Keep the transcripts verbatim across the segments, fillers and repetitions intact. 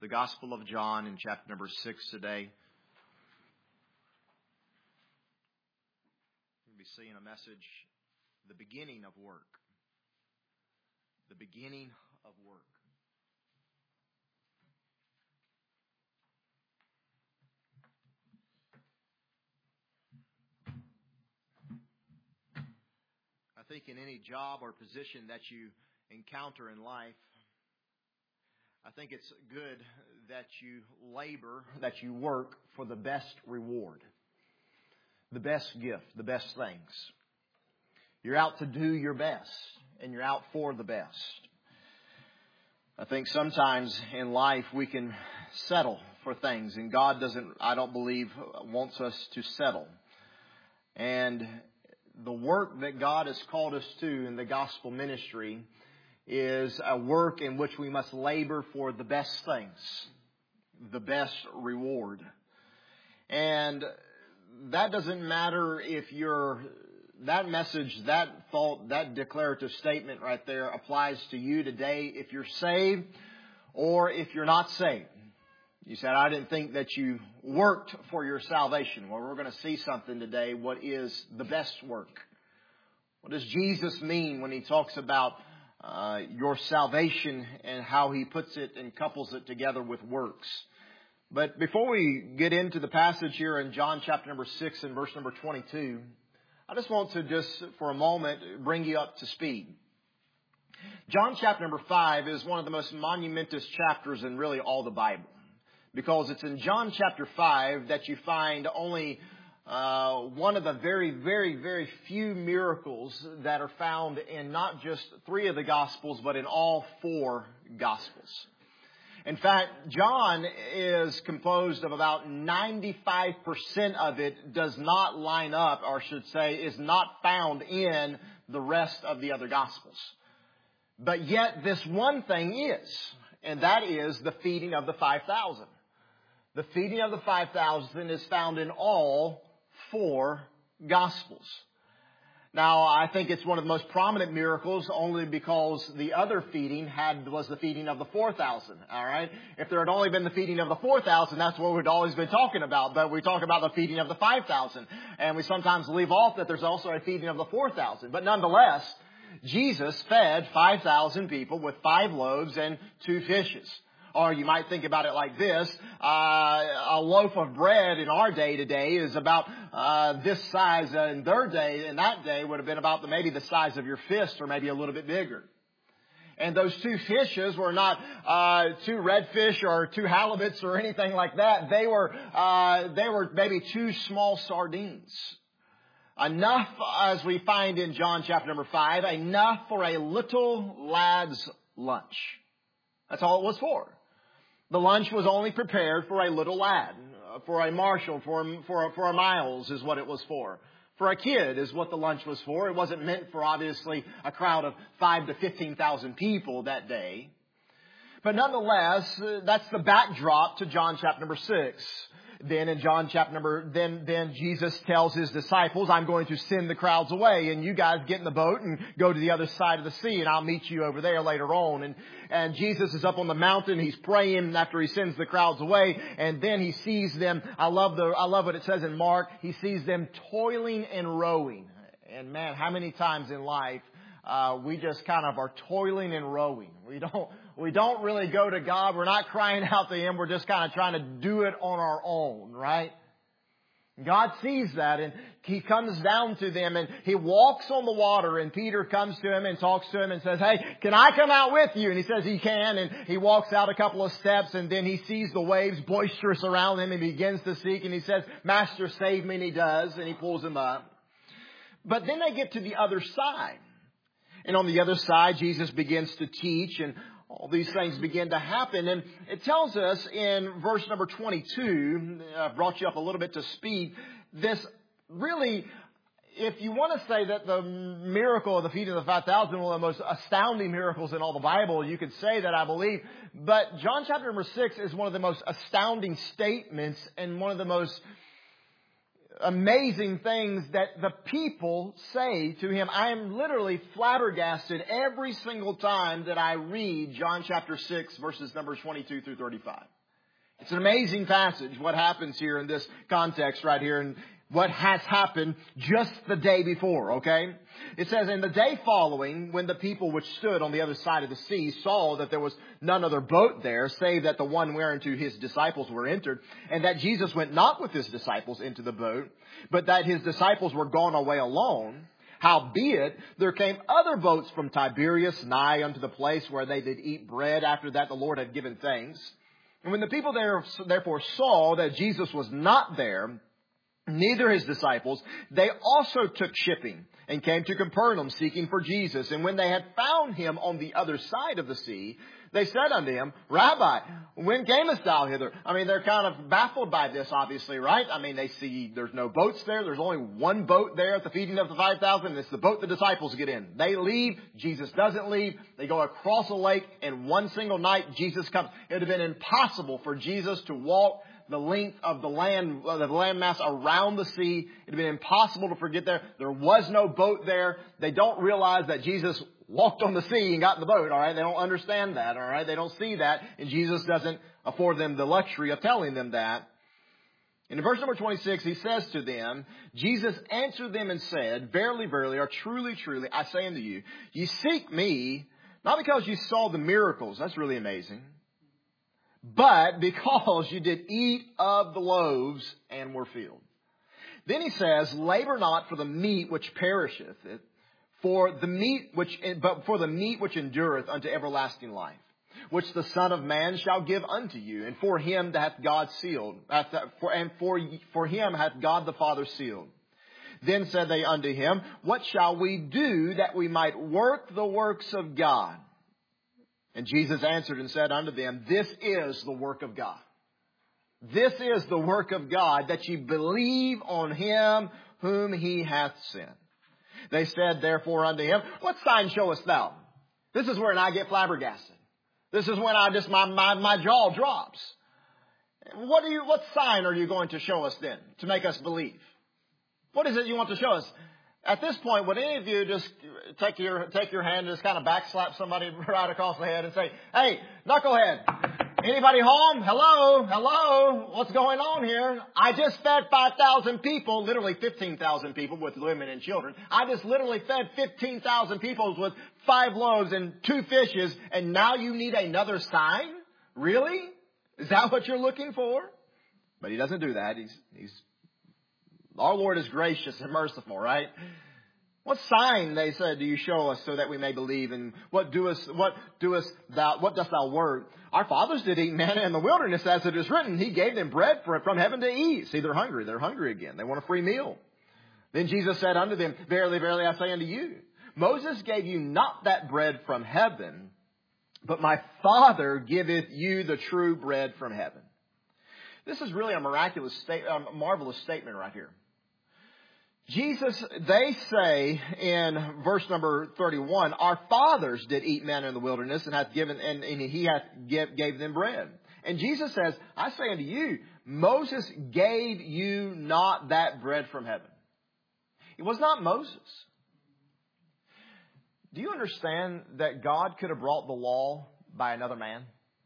the Gospel of John in chapter number six today. We'll be seeing a message, the beginning of work. The beginning of work. I think in any job or position that you encounter in life, I think it's good that you labor, that you work for the best reward, the best gift, the best things. You're out to do your best, and you're out for the best. I think sometimes in life we can settle for things, and God doesn't, I don't believe, wants us to settle. And the work that God has called us to in the gospel ministry is a work in which we must labor for the best things, the best reward. And that doesn't matter if you're, that message, that thought, that declarative statement right there applies to you today if you're saved or if you're not saved. You said, I didn't think that you worked for your salvation. Well, we're going to see something today. What is the best work? What does Jesus mean when He talks about uh, your salvation and how He puts it and couples it together with works? But before we get into the passage here in John chapter number six and verse number twenty-two, I just want to just for a moment bring you up to speed. John chapter number five is one of the most monumentous chapters in really all the Bible. Because it's in John chapter five that you find only uh, one of the very, very, very few miracles that are found in not just three of the Gospels, but in all four Gospels. In fact, John is composed of about ninety-five percent of it does not line up, or I should say, is not found in the rest of the other Gospels. But yet this one thing is, and that is the feeding of the five thousand. The feeding of the five thousand is found in all four Gospels. Now, I think it's one of the most prominent miracles only because the other feeding had was the feeding of the four thousand. All right? If there had only been the feeding of the four thousand, that's what we'd always been talking about. But we talk about the feeding of the five thousand. And we sometimes leave off that there's also a feeding of the four thousand. But nonetheless, Jesus fed five thousand people with five loaves and two fishes. Or you might think about it like this. Uh, a loaf of bread in our day today is about uh, this size. Uh, in their day, in that day, would have been about the, maybe the size of your fist or maybe a little bit bigger. And those two fishes were not uh, two redfish or two halibuts or anything like that. They were uh, they were maybe two small sardines. Enough, as we find in John chapter number five, enough for a little lad's lunch. That's all it was for. The lunch was only prepared for a little lad, for a Marshall, for, for, for a Miles is what it was for. For a kid is what the lunch was for. It wasn't meant for, obviously, a crowd of five to fifteen thousand people that day. But nonetheless, that's the backdrop to John chapter number six. Then in John chapter number, then, then Jesus tells His disciples, I'm going to send the crowds away and you guys get in the boat and go to the other side of the sea and I'll meet you over there later on. And, and Jesus is up on the mountain. He's praying after He sends the crowds away. And then He sees them. I love the, I love what it says in Mark. He sees them toiling and rowing. And man, how many times in life, uh, we just kind of are toiling and rowing. We don't, We don't really go to God. We're not crying out to Him. We're just kind of trying to do it on our own, right? God sees that and He comes down to them and He walks on the water and Peter comes to Him and talks to Him and says, hey, can I come out with you? And He says he can and he walks out a couple of steps and then he sees the waves boisterous around him and he begins to seek and he says, Master, save me, and He does, and He pulls him up. But then they get to the other side. And on the other side, Jesus begins to teach and all these things begin to happen. And it tells us in verse number twenty-two, I've brought you up a little bit to speed, this really, if you want to say that the miracle of the feeding of the five thousand was one of the most astounding miracles in all the Bible, you could say that, I believe. But John chapter number six is one of the most astounding statements and one of the most amazing things that the people say to him. I am literally flabbergasted every single time that I read John chapter six, verses numbers twenty-two through thirty-five. It's an amazing passage, what happens here in this context right here, and what has happened just the day before, okay? It says, in the day following, when the people which stood on the other side of the sea saw that there was none other boat there, save that the one whereunto his disciples were entered, and that Jesus went not with his disciples into the boat, but that his disciples were gone away alone, howbeit there came other boats from Tiberias nigh unto the place where they did eat bread after that the Lord had given thanks. And when the people there, therefore saw that Jesus was not there, neither his disciples, they also took shipping and came to Capernaum seeking for Jesus. And when they had found him on the other side of the sea, they said unto him, Rabbi, when camest thou hither? I mean, they're kind of baffled by this, obviously, right? I mean, they see there's no boats there. There's only one boat there at the feeding of the five thousand. And it's the boat the disciples get in. They leave. Jesus doesn't leave. They go across a lake, and one single night Jesus comes. It would have been impossible for Jesus to walk the length of the land, the landmass around the sea. It would have been impossible to forget there. There was no boat there. They don't realize that Jesus walked on the sea and got in the boat, all right? They don't understand that, all right? They don't see that, and Jesus doesn't afford them the luxury of telling them that. And in verse number twenty-six, he says to them, Jesus answered them and said, Verily, verily, or truly, truly, I say unto you, ye seek me, not because you saw the miracles. That's really amazing. But because you did eat of the loaves and were filled. Then he says, labor not for the meat which perisheth, for the meat which, but for the meat which endureth unto everlasting life, which the Son of Man shall give unto you, and for him that hath God sealed, and for, for him hath God the Father sealed. Then said they unto him, What shall we do that we might work the works of God? And Jesus answered and said unto them, This is the work of God. This is the work of God, that ye believe on him whom he hath sent. They said therefore unto him, What sign showest thou? This is where I get flabbergasted. This is when I just, my, my, my jaw drops. What do you, what sign are you going to show us then to make us believe? What is it you want to show us? At this point, would any of you just take your, take your hand and just kind of backslap somebody right across the head and say, Hey, knucklehead, anybody home? Hello? Hello? What's going on here? I just fed five thousand people, literally fifteen thousand people with women and children. I just literally fed fifteen thousand people with five loaves and two fishes, and now you need another sign? Really? Is that what you're looking for? But he doesn't do that. He's, he's, our Lord is gracious and merciful, right? What sign, they said, do you show us so that we may believe? And what doest, what doest thou, what dost thou work? Our fathers did eat manna in the wilderness, as it is written. He gave them bread from heaven to eat. See, they're hungry. They're hungry again. They want a free meal. Then Jesus said unto them, Verily, verily, I say unto you, Moses gave you not that bread from heaven, but my Father giveth you the true bread from heaven. This is really a miraculous, state, a marvelous statement right here. Jesus, they say in verse number thirty-one, Our fathers did eat manna in the wilderness, and hath given, and, and he hath give, gave them bread. And Jesus says, I say unto you, Moses gave you not that bread from heaven. It was not Moses. Do you understand that God could have brought the law by another man?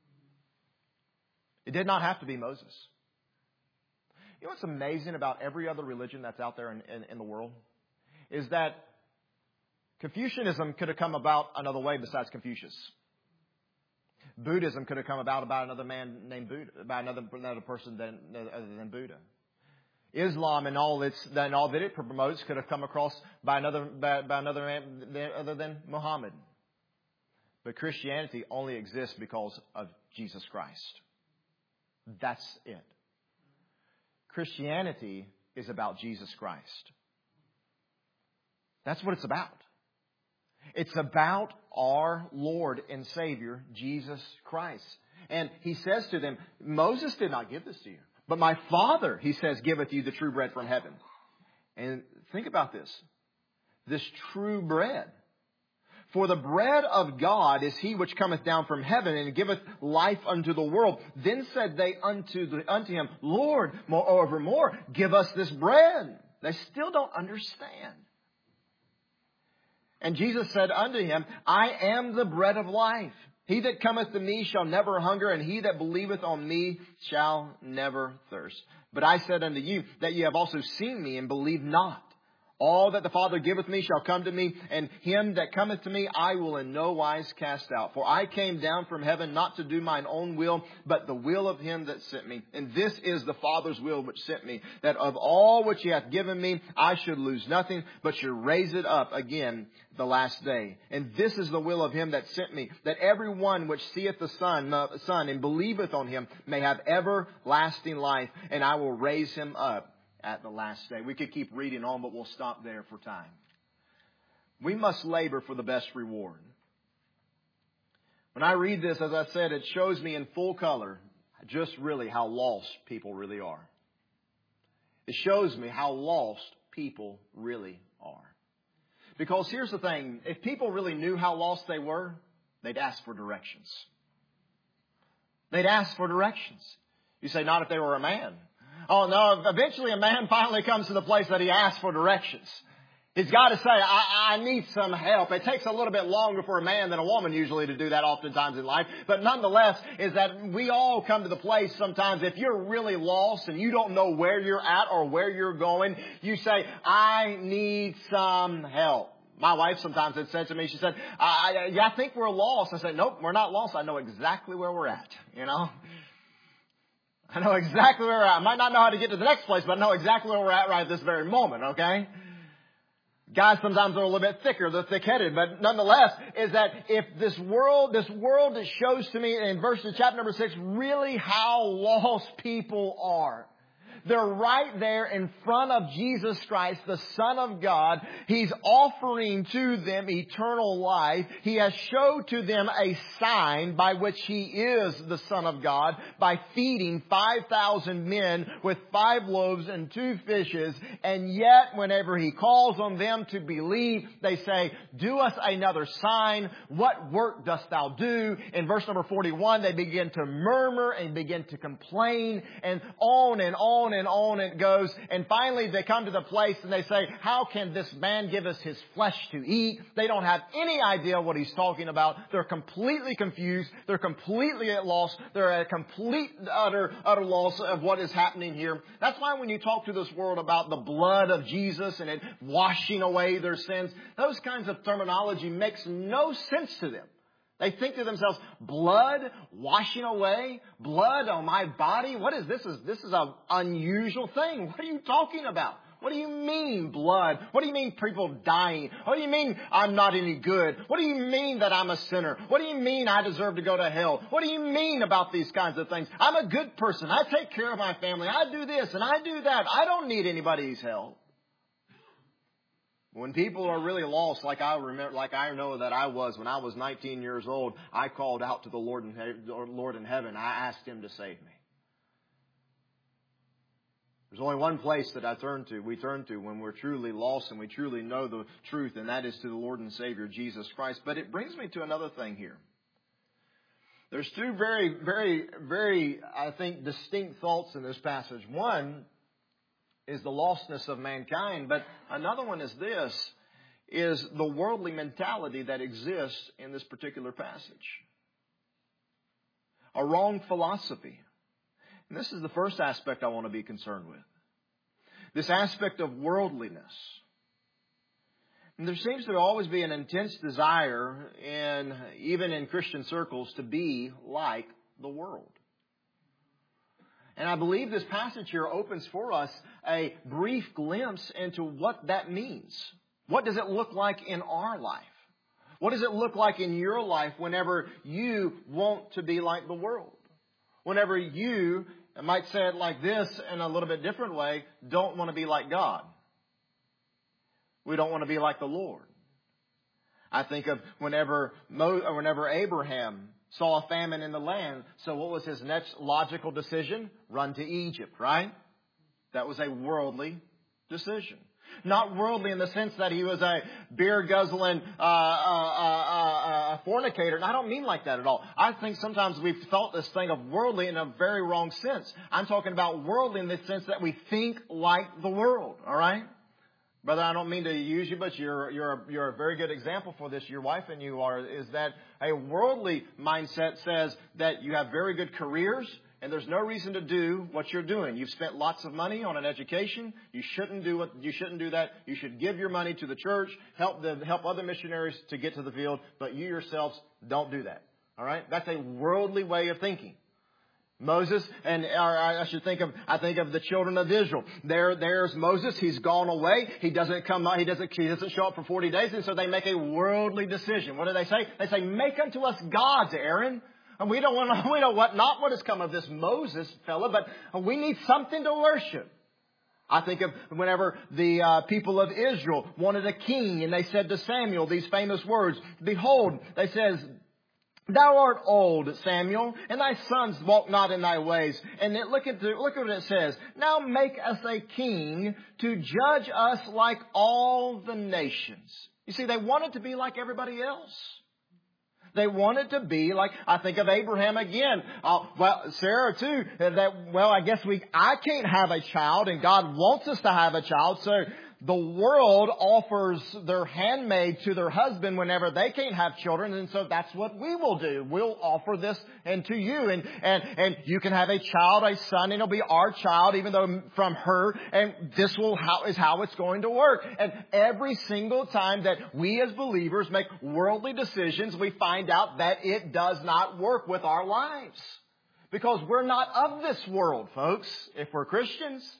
It did not have to be Moses. You know what's amazing about every other religion that's out there in, in, in the world? Is that Confucianism could have come about another way besides Confucius. Buddhism could have come about about another man named Buddha, by another, another person than, other than Buddha. Islam and all its, and all that it promotes could have come across by another, by, by another man other than Muhammad. But Christianity only exists because of Jesus Christ. That's it. Christianity is about Jesus Christ. That's what it's about. It's about our Lord and Savior, Jesus Christ. And he says to them, Moses did not give this to you, but my Father, he says, giveth you the true bread from heaven. And think about this. This true bread. For the bread of God is he which cometh down from heaven and giveth life unto the world. Then said they unto, the, unto him, Lord, moreover more, give us this bread. They still don't understand. And Jesus said unto him, I am the bread of life. He that cometh to me shall never hunger, and he that believeth on me shall never thirst. But I said unto you that ye have also seen me and believe not. All that the Father giveth me shall come to me, and him that cometh to me I will in no wise cast out. For I came down from heaven not to do mine own will, but the will of him that sent me. And this is the Father's will which sent me, that of all which he hath given me I should lose nothing, but should raise it up again the last day. And this is the will of him that sent me, that every one which seeth the Son, uh, Son and believeth on him may have everlasting life, and I will raise him up at the last day. We could keep reading on, but we'll stop there for time. We must labor for the best reward. When I read this, as I said, it shows me in full color just really how lost people really are. It shows me how lost people really are. Because here's the thing, if people really knew how lost they were, they'd ask for directions. They'd ask for directions. You say, not if they were a man. Oh, no, eventually a man finally comes to the place that he asks for directions. He's got to say, I, I need some help. It takes a little bit longer for a man than a woman usually to do that oftentimes in life. But nonetheless, is that we all come to the place sometimes if you're really lost and you don't know where you're at or where you're going, you say, I need some help. My wife sometimes had said to me, she said, I, I, I think we're lost. I said, nope, we're not lost. I know exactly where we're at, you know. I know exactly where we're at. I might not know how to get to the next place, but I know exactly where we're at right at this very moment, okay? Guys sometimes are a little bit thicker, they're thick-headed, but nonetheless, is that if this world, this world that shows to me in verse chapter number six, really how lost people are. They're right there in front of Jesus Christ, the Son of God. He's offering to them eternal life. He has showed to them a sign by which He is the Son of God by feeding five thousand men with five loaves and two fishes. And yet, whenever He calls on them to believe, they say, do us another sign. What work dost thou do? In verse number forty-one, they begin to murmur and begin to complain, and on and on and on it goes. And finally they come to the place and they say, how can this man give us his flesh to eat? They don't have any idea what He's talking about. They're completely confused. They're completely at loss. They're at a complete, utter, utter loss of what is happening here. That's why when you talk to this world about the blood of Jesus and it washing away their sins, those kinds of terminology makes no sense to them. They think to themselves, blood washing away, blood on my body. What is this? This is an unusual thing. What are you talking about? What do you mean blood? What do you mean people dying? What do you mean I'm not any good? What do you mean that I'm a sinner? What do you mean I deserve to go to hell? What do you mean about these kinds of things? I'm a good person. I take care of my family. I do this and I do that. I don't need anybody's help. When people are really lost, like I remember, like I know that I was when I was nineteen years old, I called out to the Lord in, he- Lord in heaven. I asked Him to save me. There's only one place that I turn to, we turn to when we're truly lost and we truly know the truth, and that is to the Lord and Savior, Jesus Christ. But it brings me to another thing here. There's two very, very, very, I think, distinct thoughts in this passage. One is the lostness of mankind, but another one is this, is the worldly mentality that exists in this particular passage. A wrong philosophy. And this is the first aspect I want to be concerned with. This aspect of worldliness. And there seems to always be an intense desire, in even in Christian circles, to be like the world. And I believe this passage here opens for us a brief glimpse into what that means. What does it look like in our life? What does it look like in your life whenever you want to be like the world? Whenever you, I might say it like this in a little bit different way, don't want to be like God. We don't want to be like the Lord. I think of whenever Mo, or whenever Abraham saw a famine in the land. So what was his next logical decision? Run to Egypt, right? That was a worldly decision. Not worldly in the sense that he was a beer guzzling uh, uh, uh, uh, fornicator. And I don't mean like that at all. I think sometimes we've thought this thing of worldly in a very wrong sense. I'm talking about worldly in the sense that we think like the world. All right? Brother, I don't mean to use you, but you're you're a, you're a very good example for this. Your wife and you are, is that a worldly mindset says that you have very good careers and there's no reason to do what you're doing. You've spent lots of money on an education. You shouldn't do what you shouldn't do that. You should give your money to the church, help the help other missionaries to get to the field, but you yourselves don't do that. All right? That's a worldly way of thinking. Moses, and or I should think of, I think of the children of Israel. There, there's Moses. He's gone away. He doesn't come, he doesn't, he doesn't show up for forty days. And so they make a worldly decision. What do they say? They say, make unto us gods, Aaron. And we don't want to, we don't what, not what has come of this Moses fella, but we need something to worship. I think of whenever the uh, people of Israel wanted a king and they said to Samuel these famous words, behold, they says, thou art old, Samuel, and thy sons walk not in thy ways. And then look at the, look at what it says. Now make us a king to judge us like all the nations. You see, they wanted to be like everybody else. They wanted to be like, I think of Abraham again. Uh, well, Sarah too. That, well, I guess we, I can't have a child and God wants us to have a child. So the world offers their handmaid to their husband whenever they can't have children. And so that's what we will do. We'll offer this and to you. And, and, and you can have a child, a son, and it'll be our child, even though from her. And this will how is how it's going to work. And every single time that we as believers make worldly decisions, we find out that it does not work with our lives. Because we're not of this world, folks, if we're Christians.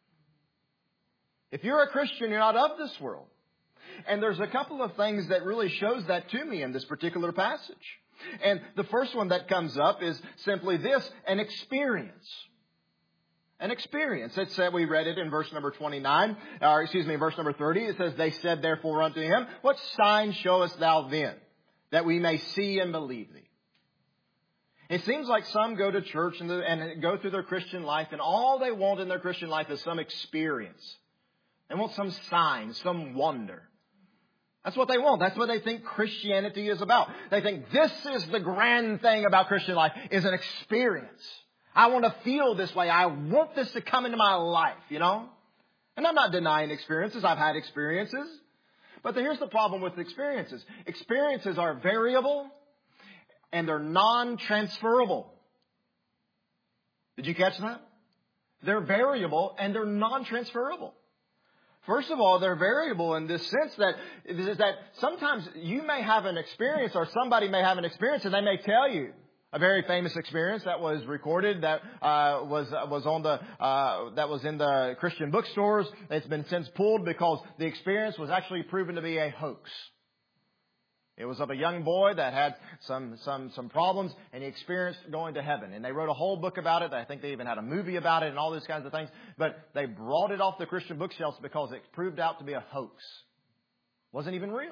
If you're a Christian, you're not of this world. And there's a couple of things that really shows that to me in this particular passage. And the first one that comes up is simply this, an experience. An experience. It said, we read it in verse number twenty-nine, or excuse me, verse number thirty. It says, they said therefore unto him, what sign showest thou then, that we may see and believe thee? It seems like some go to church and, the, and go through their Christian life, and all they want in their Christian life is some experience. They want some sign, some wonder. That's what they want. That's what they think Christianity is about. They think this is the grand thing about Christian life, is an experience. I want to feel this way. I want this to come into my life, you know. And I'm not denying experiences. I've had experiences. But here's the problem with experiences. Experiences are variable and they're non-transferable. Did you catch that? They're variable and they're non-transferable. First of all, they're variable in this sense that is that sometimes you may have an experience or somebody may have an experience and they may tell you a very famous experience that was recorded that uh, was was on the uh, that was in the Christian bookstores. It's been since pulled because the experience was actually proven to be a hoax. It was of a young boy that had some some some problems, and he experienced going to heaven. And they wrote a whole book about it. I think they even had a movie about it and all these kinds of things. But they brought it off the Christian bookshelves because it proved out to be a hoax. It wasn't even real.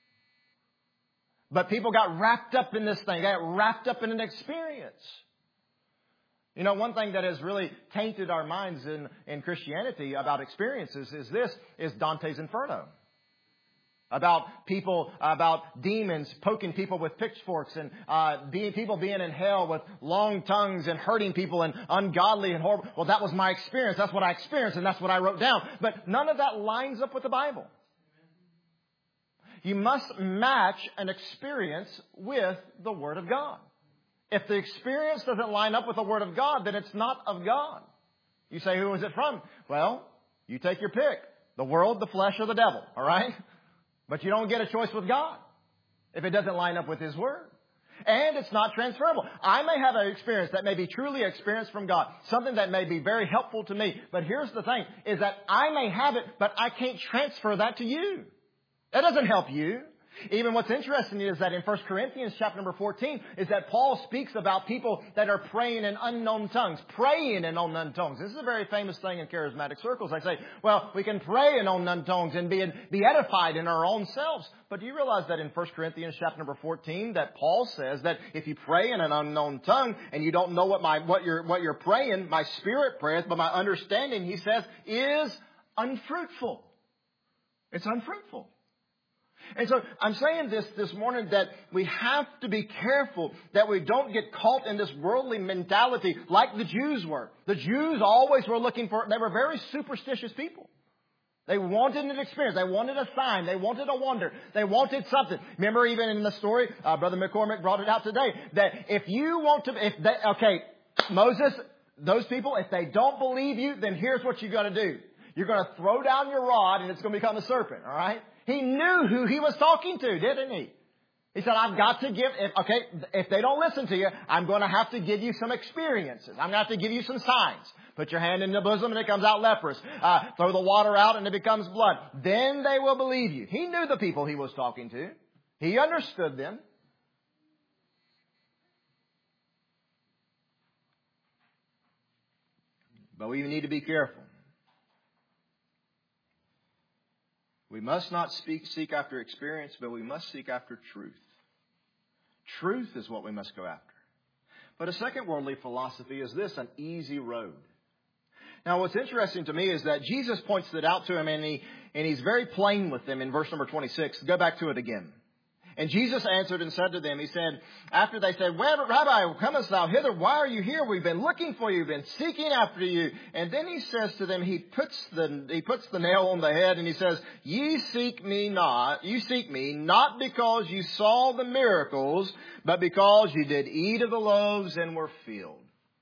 But people got wrapped up in this thing. Got wrapped up in an experience. You know, one thing that has really tainted our minds in, in Christianity about experiences is this, is Dante's Inferno. About people, about demons poking people with pitchforks and uh, being, people being in hell with long tongues and hurting people and ungodly and horrible. Well, that was my experience. That's what I experienced and that's what I wrote down. But none of that lines up with the Bible. You must match an experience with the Word of God. If the experience doesn't line up with the Word of God, then it's not of God. You say, who is it from? Well, you take your pick. The world, the flesh, or the devil. All right? But you don't get a choice with God if it doesn't line up with His Word. And it's not transferable. I may have an experience that may be truly experienced from God. Something that may be very helpful to me. But here's the thing, is that I may have it, but I can't transfer that to you. That doesn't help you. Even what's interesting is that in First Corinthians chapter number fourteen is that Paul speaks about people that are praying in unknown tongues. Praying in unknown tongues. This is a very famous thing in charismatic circles. I say, well, we can pray in unknown tongues and be, be edified in our own selves. But do you realize that in First Corinthians chapter number fourteen that Paul says that if you pray in an unknown tongue and you don't know what my what you're what you're praying, my spirit prayeth, but my understanding, he says, is unfruitful. It's unfruitful. And so I'm saying this this morning that we have to be careful that we don't get caught in this worldly mentality like the Jews were. The Jews always were looking for, they were very superstitious people. They wanted an experience. They wanted a sign. They wanted a wonder. They wanted something. Remember even in the story, uh, Brother McCormick brought it out today, that if you want to, if they, okay, Moses, those people, if they don't believe you, then here's what you got to do. You're going to throw down your rod and it's going to become a serpent, all right? He knew who he was talking to, didn't he? He said, I've got to give, if, okay, if they don't listen to you, I'm going to have to give you some experiences. I'm going to have to give you some signs. Put your hand in the bosom and it comes out leprous. Uh, throw the water out and it becomes blood. Then they will believe you. He knew the people he was talking to. He understood them. But we need to be careful. We must not speak, seek after experience, but we must seek after truth. Truth is what we must go after. But a second worldly philosophy is this, an easy road. Now what's interesting to me is that Jesus points it out to him and he and he's very plain with them in verse number twenty-six. Go back to it again. And Jesus answered and said to them, he said, after they said, well, Rabbi, comest thou hither? Why are you here? We've been looking for you. We've been seeking after you. And then he says to them, he puts the, he puts the nail on the head and he says, ye seek me not, you seek me not because you saw the miracles, but because you did eat of the loaves and were filled.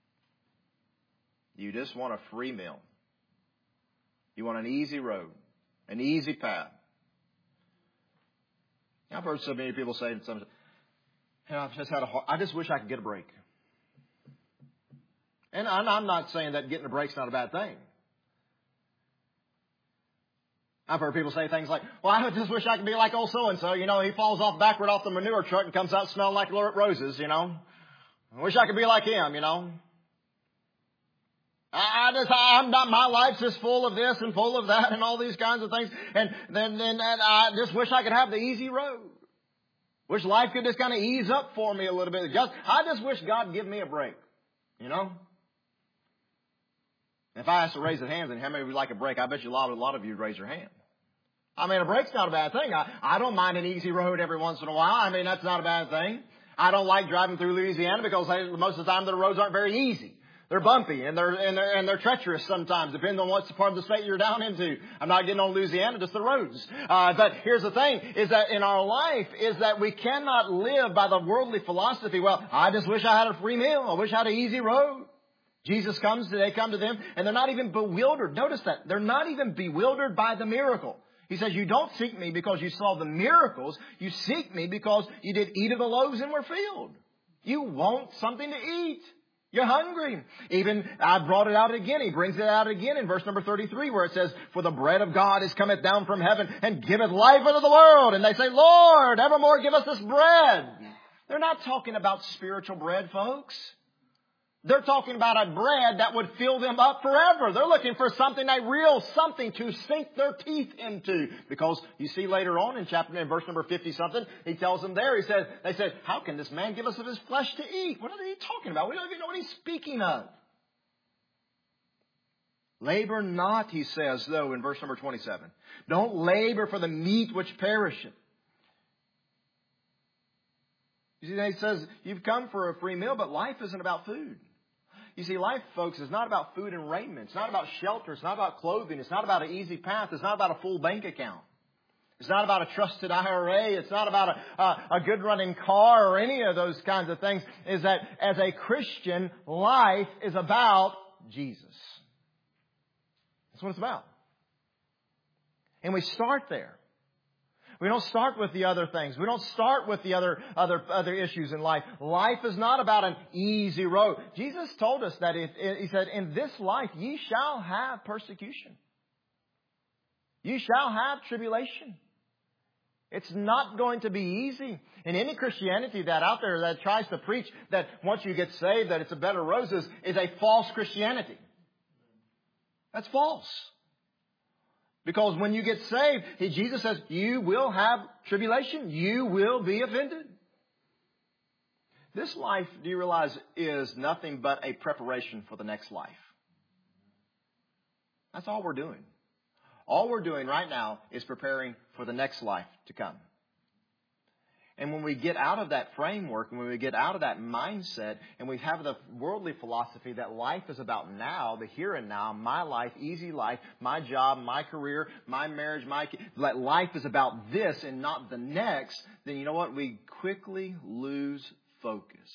You just want a free meal. You want an easy road, an easy path. I've heard so many people say, you know, I've just had a hard, I just wish I could get a break. And I'm not saying that getting a break's not a bad thing. I've heard people say things like, well, I just wish I could be like old so-and-so. You know, he falls off backward off the manure truck and comes out smelling like roses, you know. I wish I could be like him, you know. I just, I'm not, my life's just full of this and full of that and all these kinds of things. And then, then and I just wish I could have the easy road. Wish life could just kind of ease up for me a little bit. Just, I just wish God would give me a break. You know? If I asked to raise your hands and how many would like a break, I bet you a lot, a lot of you would raise your hand. I mean, a break's not a bad thing. I, I don't mind an easy road every once in a while. I mean, that's not a bad thing. I don't like driving through Louisiana because they, most of the time the roads aren't very easy. They're bumpy and they're, and they're, and they're treacherous sometimes, depending on what part of the state you're down into. I'm not getting on Louisiana, just the roads. Uh, but here's the thing, is that in our life, is that we cannot live by the worldly philosophy. Well, I just wish I had a free meal. I wish I had an easy road. Jesus comes, they come to them, and they're not even bewildered. Notice that. They're not even bewildered by the miracle. He says, you don't seek me because you saw the miracles. You seek me because you did eat of the loaves and were filled. You want something to eat. You're hungry. Even, I brought it out again. He brings it out again in verse number thirty-three where it says, for the bread of God is cometh down from heaven and giveth life unto the world. And they say, Lord, evermore give us this bread. They're not talking about spiritual bread, folks. They're talking about a bread that would fill them up forever. They're looking for something, a real something to sink their teeth into. Because you see later on in chapter, in verse number fifty something, he tells them there, he said, they said, how can this man give us of his flesh to eat? What are they talking about? We don't even know what he's speaking of. Labor not, he says, though, in verse number twenty-seven. Don't labor for the meat which perisheth. You see, he says, you've come for a free meal, but life isn't about food. You see, life, folks, is not about food and raiment. It's not about shelter. It's not about clothing. It's not about an easy path. It's not about a full bank account. It's not about a trusted I R A. It's not about a, a, a good running car or any of those kinds of things. Is that as a Christian, life is about Jesus. That's what it's about. And we start there. We don't start with the other things. We don't start with the other, other, other issues in life. Life is not about an easy road. Jesus told us that if, he said, in this life ye shall have persecution. You shall have tribulation. It's not going to be easy. And any Christianity that out there that tries to preach that once you get saved that it's a bed of roses is a false Christianity. That's false. Because when you get saved, Jesus says, you will have tribulation. You will be offended. This life, do you realize, is nothing but a preparation for the next life. That's all we're doing. All we're doing right now is preparing for the next life to come. And when we get out of that framework, when we get out of that mindset, and we have the worldly philosophy that life is about now, the here and now, my life, easy life, my job, my career, my marriage, my that life is about this and not the next, then you know what? We quickly lose focus.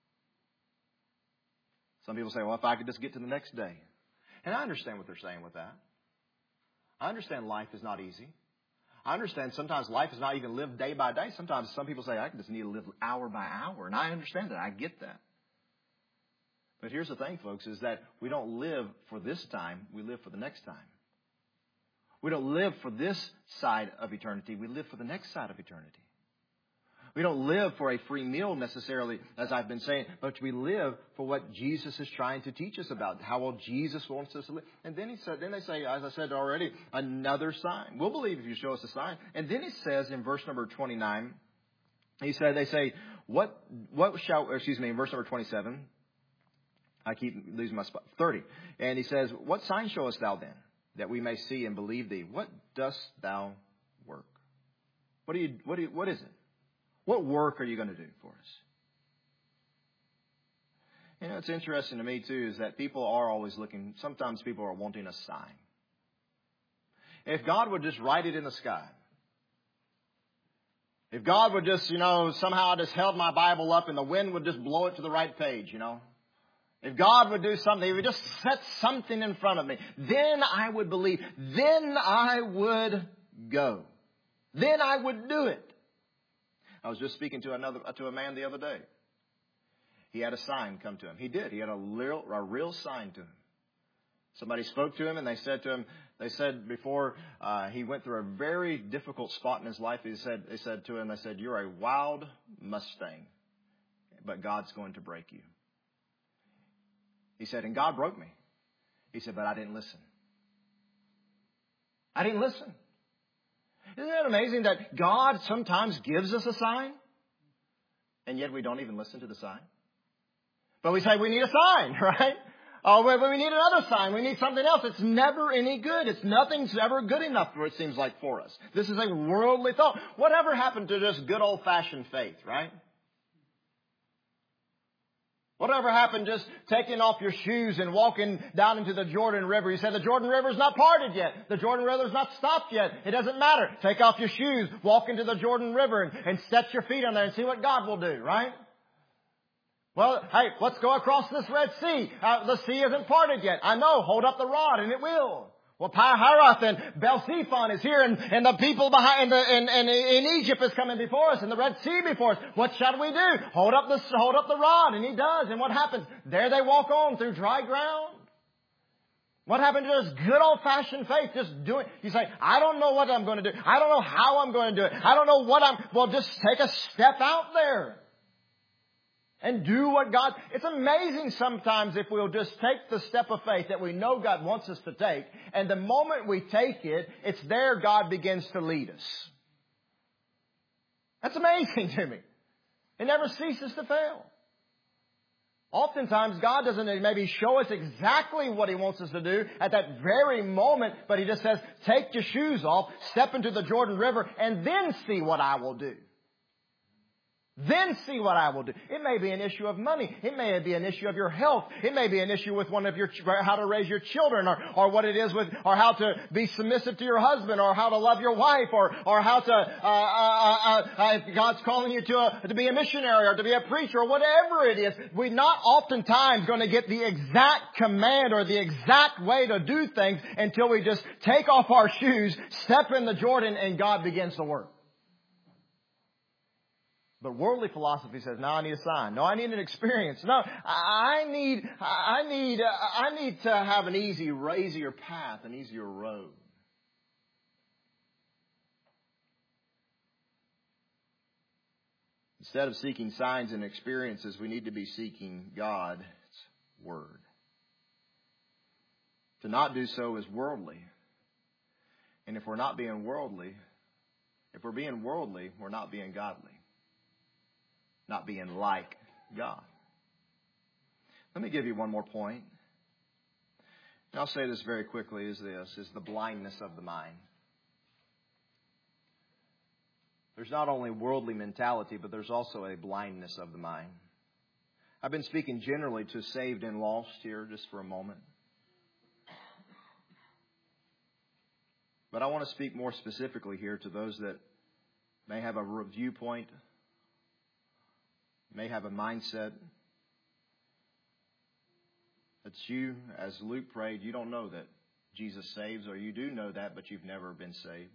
Some people say, well, if I could just get to the next day. And I understand what they're saying with that. I understand life is not easy. I understand sometimes life is not even lived day by day. Sometimes some people say, I just need to live hour by hour. And I understand that. I get that. But here's the thing, folks, is that we don't live for this time. We live for the next time. We don't live for this side of eternity. We live for the next side of eternity. We don't live for a free meal necessarily, as I've been saying, but we live for what Jesus is trying to teach us about, how well Jesus wants us to live. And then he said, then they say, as I said already, another sign. We'll believe if you show us a sign. And then he says in verse number twenty-nine, he said, they say, what, what shall, excuse me, in verse number twenty-seven, I keep losing my spot, thirty. And he says, what sign showest thou then, that we may see and believe thee? What dost thou work? What do you, what do you, what is it? What work are you going to do for us? You know, it's interesting to me, too, is that people are always looking, sometimes people are wanting a sign. If God would just write it in the sky, if God would just, you know, somehow just held my Bible up and the wind would just blow it to the right page, you know. If God would do something, He would just set something in front of me, then I would believe. Then I would go. Then I would do it. I was just speaking to another to a man the other day. He had a sign come to him. He did. He had a real, a real sign to him. Somebody spoke to him and they said to him, they said before uh, he went through a very difficult spot in his life, he said, they said to him, they said, you're a wild Mustang, but God's going to break you. He said, and God broke me. He said, but I didn't listen. I didn't listen. Isn't that amazing that God sometimes gives us a sign, and yet we don't even listen to the sign? But we say we need a sign, right? Oh, but we need another sign. We need something else. It's never any good. It's nothing's ever good enough, it seems like, for us. This is a worldly thought. Whatever happened to just good old-fashioned faith, right? Whatever happened just taking off your shoes and walking down into the Jordan River? You say the Jordan River's not parted yet. The Jordan River's not stopped yet. It doesn't matter. Take off your shoes, walk into the Jordan River and, and set your feet on there and see what God will do, right? Well, hey, let's go across this Red Sea. Uh, the sea isn't parted yet. I know. Hold up the rod and it will. Well, Pi-Haroth and Bel-Zephon is here, and, and the people behind, and, and, and in Egypt is coming before us, and the Red Sea before us. What shall we do? Hold up the, hold up the rod, and He does. And what happens? There they walk on through dry ground. What happened to this good old-fashioned faith? Just doing. You say, I don't know what I'm going to do. I don't know how I'm going to do it. I don't know what I'm. Well, just take a step out there. And do what God... It's amazing sometimes if we'll just take the step of faith that we know God wants us to take. And the moment we take it, it's there God begins to lead us. That's amazing to me. It never ceases to fail. Oftentimes God doesn't maybe show us exactly what He wants us to do at that very moment. But He just says, take your shoes off, step into the Jordan River, and then see what I will do. Then see what I will do. It may be an issue of money. It may be an issue of your health. It may be an issue with one of your, how to raise your children, or, or what it is with, or how to be submissive to your husband, or how to love your wife, or, or how to, uh, uh, uh, uh, if God's calling you to a, to be a missionary, or to be a preacher, or whatever it is. We're not oftentimes going to get the exact command or the exact way to do things until we just take off our shoes, step in the Jordan, and God begins to work. But worldly philosophy says, no, I need a sign. No, I need an experience. No, I need, I need, I need to have an easy, easier path, an easier road. Instead of seeking signs and experiences, we need to be seeking God's Word. To not do so is worldly. And if we're not being worldly, if we're being worldly, we're not being godly. Not being like God. Let me give you one more point. I'll say this very quickly, is this, is the blindness of the mind. There's not only worldly mentality, but there's also a blindness of the mind. I've been speaking generally to saved and lost here just for a moment. But I want to speak more specifically here to those that may have a viewpoint, may have a mindset. It's you, as Luke prayed, you don't know that Jesus saves, or you do know that, but you've never been saved.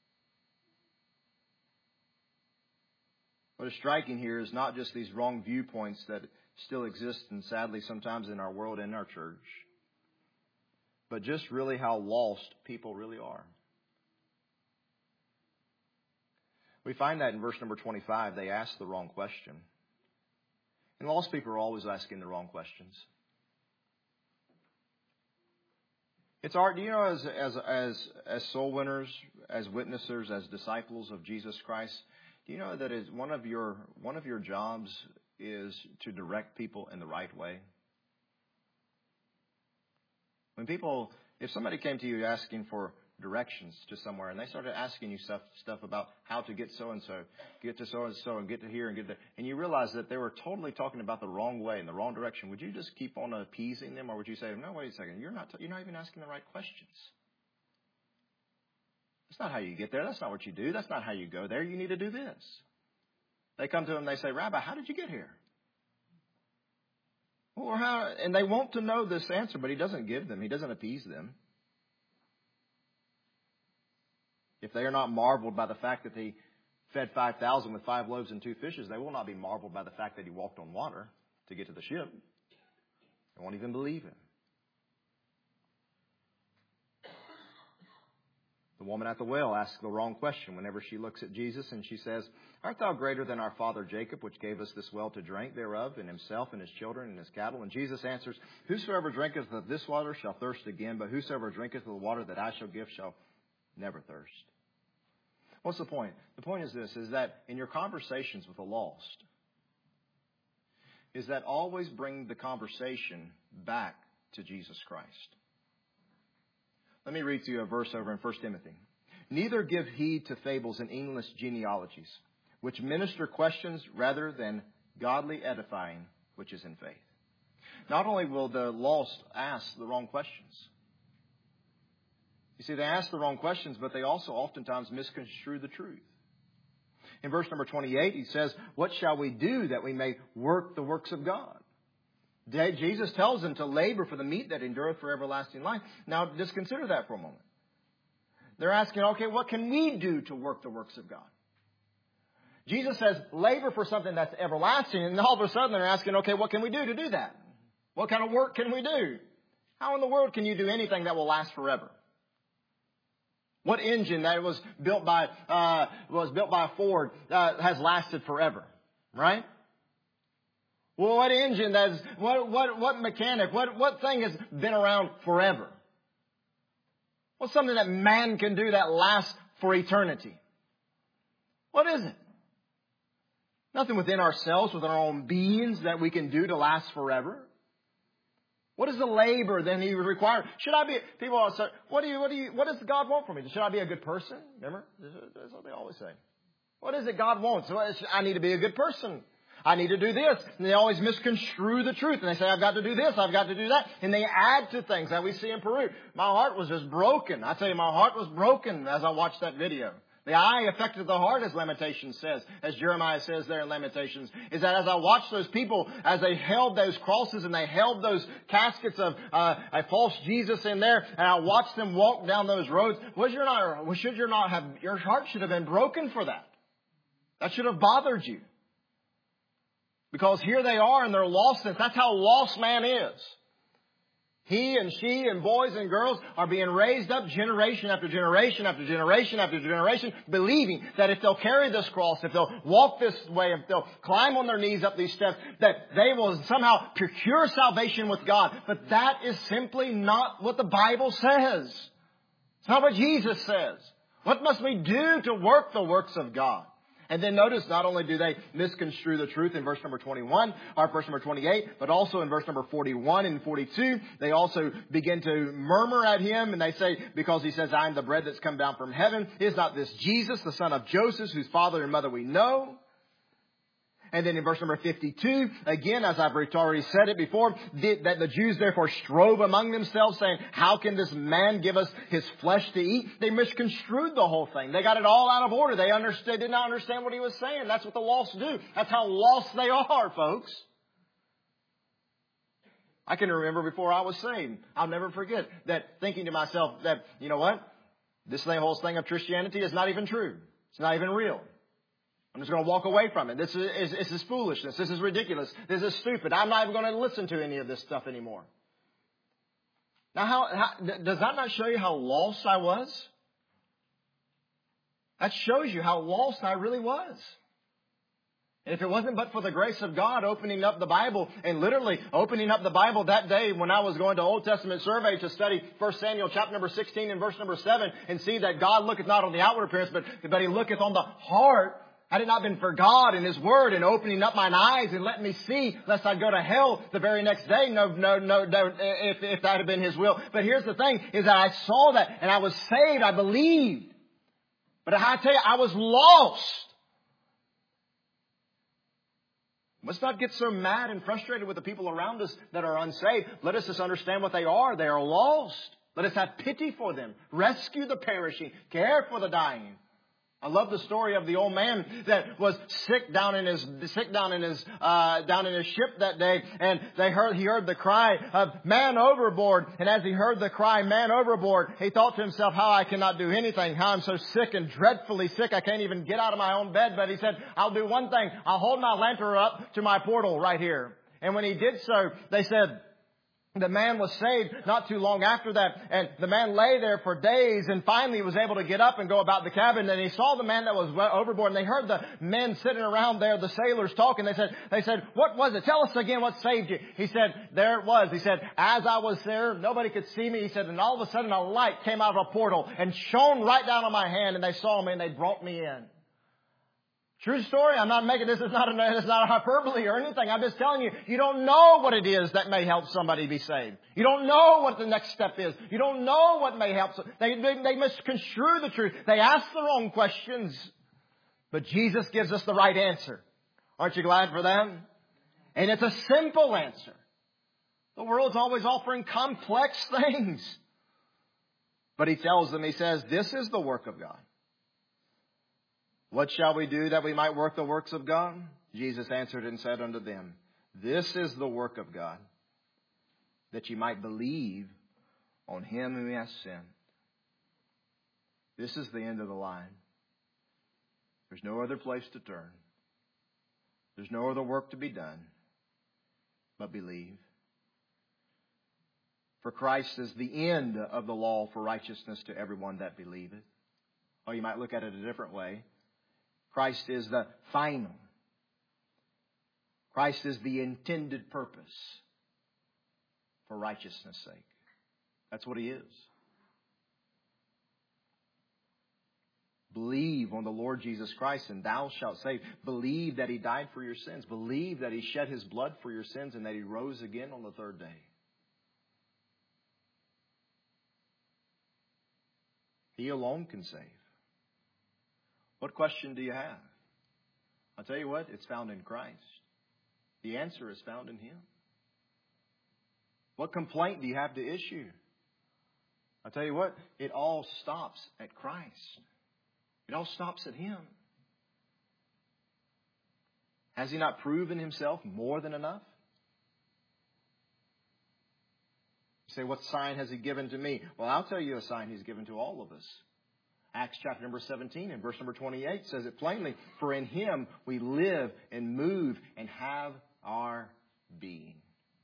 What is striking here is not just these wrong viewpoints that still exist, and sadly sometimes in our world and our church, but just really how lost people really are. We find that in verse number twenty-five, they ask the wrong question. And lost people are always asking the wrong questions. It's our, you know, as, as, as, as soul winners, as witnessers, as disciples of Jesus Christ, do you know that is one of your one of your jobs is to direct people in the right way? When people, if somebody came to you asking for directions to somewhere, and they started asking you stuff stuff about how to get so and so, get to so and so, and get to here and get there, and you realize that they were totally talking about the wrong way in the wrong direction, would you just keep on appeasing them, or would you say, "No, wait a second, you're not you're not even asking the right questions. That's not how you get there. That's not what you do. That's not how you go there. You need to do this." They come to him and they say, "Rabbi, how did you get here?" Or how? And they want to know this answer, but he doesn't give them. He doesn't appease them. If they are not marveled by the fact that he fed five thousand with five loaves and two fishes, they will not be marveled by the fact that he walked on water to get to the ship. They won't even believe him. The woman at the well asks the wrong question whenever she looks at Jesus, and she says, "Art thou greater than our father Jacob, which gave us this well to drink thereof, and himself and his children and his cattle?" And Jesus answers, "Whosoever drinketh of this water shall thirst again, but whosoever drinketh of the water that I shall give shall never thirst." What's the point? The point is this, is that in your conversations with the lost, is that always bring the conversation back to Jesus Christ. Let me read to you a verse over in First Timothy. "Neither give heed to fables and endless genealogies, which minister questions rather than godly edifying, which is in faith." Not only will the lost ask the wrong questions. You see, they ask the wrong questions, but they also oftentimes misconstrue the truth. In verse number twenty-eight, he says, "What shall we do that we may work the works of God?" Jesus tells them to labor for the meat that endureth for everlasting life. Now, just consider that for a moment. They're asking, okay, what can we do to work the works of God? Jesus says, labor for something that's everlasting. And all of a sudden they're asking, okay, what can we do to do that? What kind of work can we do? How in the world can you do anything that will last forever? What engine that was built by uh, was built by Ford uh, has lasted forever, right? Well, what engine that's what what what mechanic what what thing has been around forever? What's something that man can do that lasts for eternity? What is it? Nothing within ourselves, within our own beings, that we can do to last forever. What is the labor then He would require? Should I be? People always say, "What do you? What do you? What does God want from me? Should I be a good person?" Remember, that's what they always say. What is it God wants? I need to be a good person. I need to do this. And they always misconstrue the truth. And they say, I've got to do this. I've got to do that. And they add to things that we see in Peru. My heart was just broken. I tell you, my heart was broken as I watched that video. The eye affected the heart, as Lamentations says, as Jeremiah says there in Lamentations, is that as I watched those people, as they held those crosses and they held those caskets of uh, a false Jesus in there, and I watched them walk down those roads, was your not, should your not have, your heart should have been broken for that. That should have bothered you. Because here they are in their lostness. That's how lost man is. He and she and boys and girls are being raised up generation after generation after generation after generation, believing that if they'll carry this cross, if they'll walk this way, if they'll climb on their knees up these steps, that they will somehow procure salvation with God. But that is simply not what the Bible says. It's not what Jesus says. What must we do to work the works of God? And then notice, not only do they misconstrue the truth in verse number twenty-one, or verse number twenty-eight, but also in verse number forty-one and forty-two, they also begin to murmur at him, and they say, because he says, I am the bread that's come down from heaven, is not this Jesus, the son of Joseph, whose father and mother we know? And then in verse number fifty-two, again, as I've already said it before, that the Jews therefore strove among themselves, saying, how can this man give us his flesh to eat? They misconstrued the whole thing. They got it all out of order. They understood, did not understand what he was saying. That's what the lost do. That's how lost they are, folks. I can remember before I was saved, I'll never forget that thinking to myself that, you know what? This whole thing of Christianity is not even true. It's not even real. I'm just going to walk away from it. This is, this is foolishness. This is ridiculous. This is stupid. I'm not even going to listen to any of this stuff anymore. Now, how, how does that not show you how lost I was? That shows you how lost I really was. And if it wasn't but for the grace of God opening up the Bible, and literally opening up the Bible that day when I was going to Old Testament survey to study First Samuel chapter number sixteen and verse number seven, and see that God looketh not on the outward appearance, but, but He looketh on the heart. Had it not been for God and His Word and opening up mine eyes and letting me see, lest I'd go to hell the very next day, no, no, no, no, if, if that had been His will. But here's the thing, is that I saw that and I was saved, I believed. But I tell you, I was lost. Let's not get so mad and frustrated with the people around us that are unsaved. Let us just understand what they are. They are lost. Let us have pity for them. Rescue the perishing. Care for the dying. I love the story of the old man that was sick down in his sick down in his uh, down in his ship that day, and they heard he heard the cry of man overboard. And as he heard the cry, man overboard, he thought to himself, how I cannot do anything, how I'm so sick and dreadfully sick, I can't even get out of my own bed. But he said, I'll do one thing. I'll hold my lantern up to my portal right here. And when he did so, they said, the man was saved not too long after that, and the man lay there for days, and finally he was able to get up and go about the cabin, and he saw the man that was overboard, and they heard the men sitting around there, the sailors talking. They said, they said, what was it? Tell us again what saved you. He said, there it was. He said, as I was there, nobody could see me. He said, and all of a sudden a light came out of a portal and shone right down on my hand, and they saw me and they brought me in. True story. I'm not making this. It's not a, it's not a hyperbole or anything. I'm just telling you, you don't know what it is that may help somebody be saved. You don't know what the next step is. You don't know what may help. They, they, they misconstrue the truth. They ask the wrong questions. But Jesus gives us the right answer. Aren't you glad for that? And it's a simple answer. The world's always offering complex things. But He tells them, He says, this is the work of God. What shall we do that we might work the works of God? Jesus answered and said unto them, this is the work of God, that ye might believe on Him whom He hath sent. This is the end of the line. There's no other place to turn. There's no other work to be done but believe. For Christ is the end of the law for righteousness to everyone that believeth. Or you might look at it a different way. Christ is the final. Christ is the intended purpose for righteousness' sake. That's what He is. Believe on the Lord Jesus Christ and thou shalt save. Believe that He died for your sins. Believe that He shed His blood for your sins and that He rose again on the third day. He alone can save. What question do you have? I'll tell you what, it's found in Christ. The answer is found in Him. What complaint do you have to issue? I'll tell you what, it all stops at Christ. It all stops at Him. Has He not proven Himself more than enough? You say, what sign has He given to me? Well, I'll tell you a sign He's given to all of us. Acts chapter number seventeen and verse number twenty-eight says it plainly. For in Him we live and move and have our being.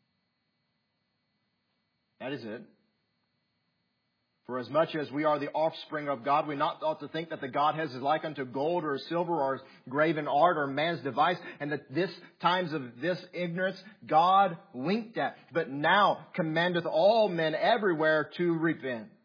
That is it. For as much as we are the offspring of God, we not ought to think that the Godhead is like unto gold or silver or graven art or man's device, and that this times of this ignorance God winked at, but now commandeth all men everywhere to repent.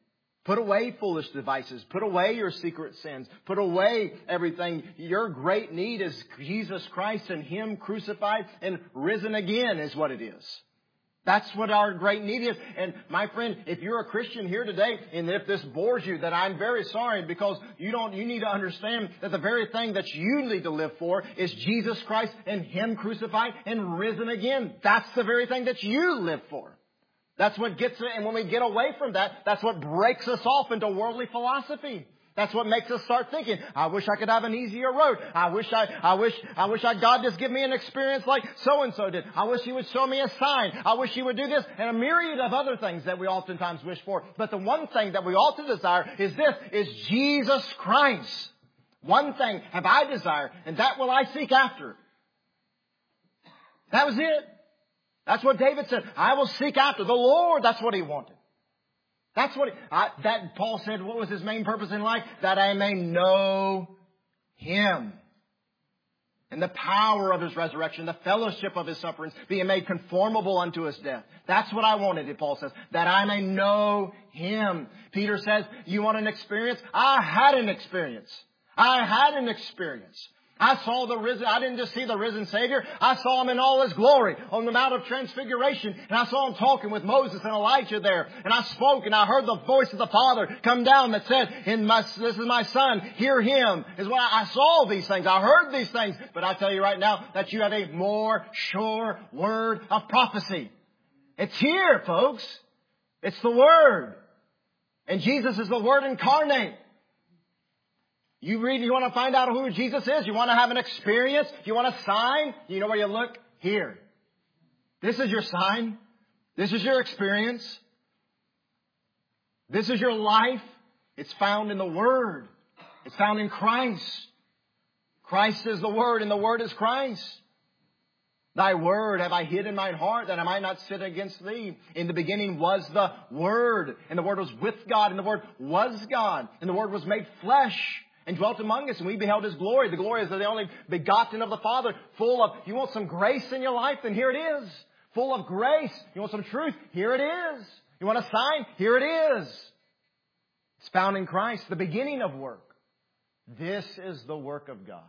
Put away foolish devices. Put away your secret sins. Put away everything. Your great need is Jesus Christ and Him crucified and risen again is what it is. That's what our great need is. And my friend, if you're a Christian here today, and if this bores you, then I'm very sorry, because you don't, you need to understand that the very thing that you need to live for is Jesus Christ and Him crucified and risen again. That's the very thing that you live for. That's what gets it. And when we get away from that, that's what breaks us off into worldly philosophy. That's what makes us start thinking, I wish I could have an easier road. I wish I, I wish, I wish I, God just give me an experience like so-and-so did. I wish He would show me a sign. I wish He would do this, and a myriad of other things that we oftentimes wish for. But the one thing that we ought to desire is this, is Jesus Christ. One thing have I desired, and that will I seek after. That was it. That's what David said. I will seek after the Lord. That's what he wanted. That's what, I, that Paul said, what was his main purpose in life? That I may know Him. And the power of His resurrection, the fellowship of His sufferings, being made conformable unto His death. That's what I wanted, Paul says. That I may know Him. Peter says, you want an experience? I had an experience. I had an experience. I saw the risen, I didn't just see the risen Savior. I saw Him in all His glory on the Mount of Transfiguration. And I saw Him talking with Moses and Elijah there. And I spoke and I heard the voice of the Father come down that said, in my, this is my Son, hear Him. Is what I, I saw these things. I heard these things. But I tell you right now that you have a more sure word of prophecy. It's here, folks. It's the Word. And Jesus is the Word incarnate. You read, you want to find out who Jesus is? You want to have an experience? You want a sign? You know where you look? Here. This is your sign. This is your experience. This is your life. It's found in the Word. It's found in Christ. Christ is the Word, and the Word is Christ. Thy Word have I hid in mine heart, that I might not sin against Thee. In the beginning was the Word, and the Word was with God, and the Word was God, and the Word was made flesh and dwelt among us, and we beheld His glory. The glory is of the only begotten of the Father, full of, you want some grace in your life? Then here it is. Full of grace. You want some truth? Here it is. You want a sign? Here it is. It's found in Christ, the beginning of work. This is the work of God,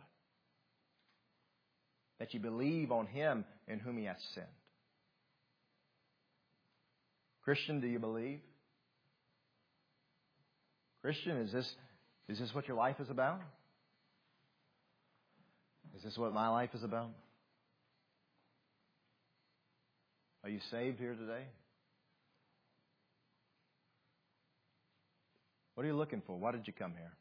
that you believe on Him in whom He hath sent. Christian, do you believe? Christian, is this... Is this what your life is about? Is this what my life is about? Are you saved here today? What are you looking for? Why did you come here?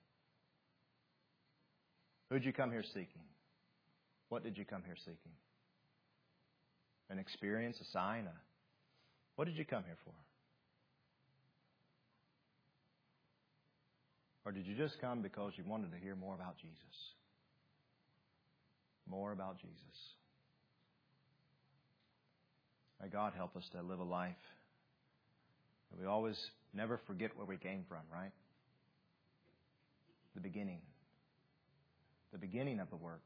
Who did you come here seeking? What did you come here seeking? An experience, a sign? A... What did you come here for? Or did you just come because you wanted to hear more about Jesus? More about Jesus. May God help us to live a life that we always never forget where we came from, right? The beginning. The beginning of the work.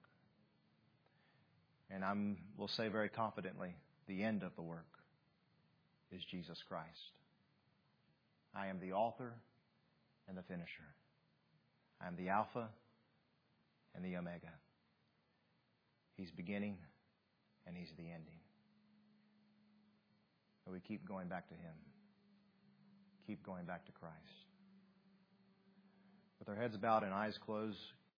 And I'm will say very confidently, the end of the work is Jesus Christ. I am the author and the finisher. I am the Alpha and the Omega. He's beginning and He's the ending. So we keep going back to Him. Keep going back to Christ. With our heads bowed and eyes closed,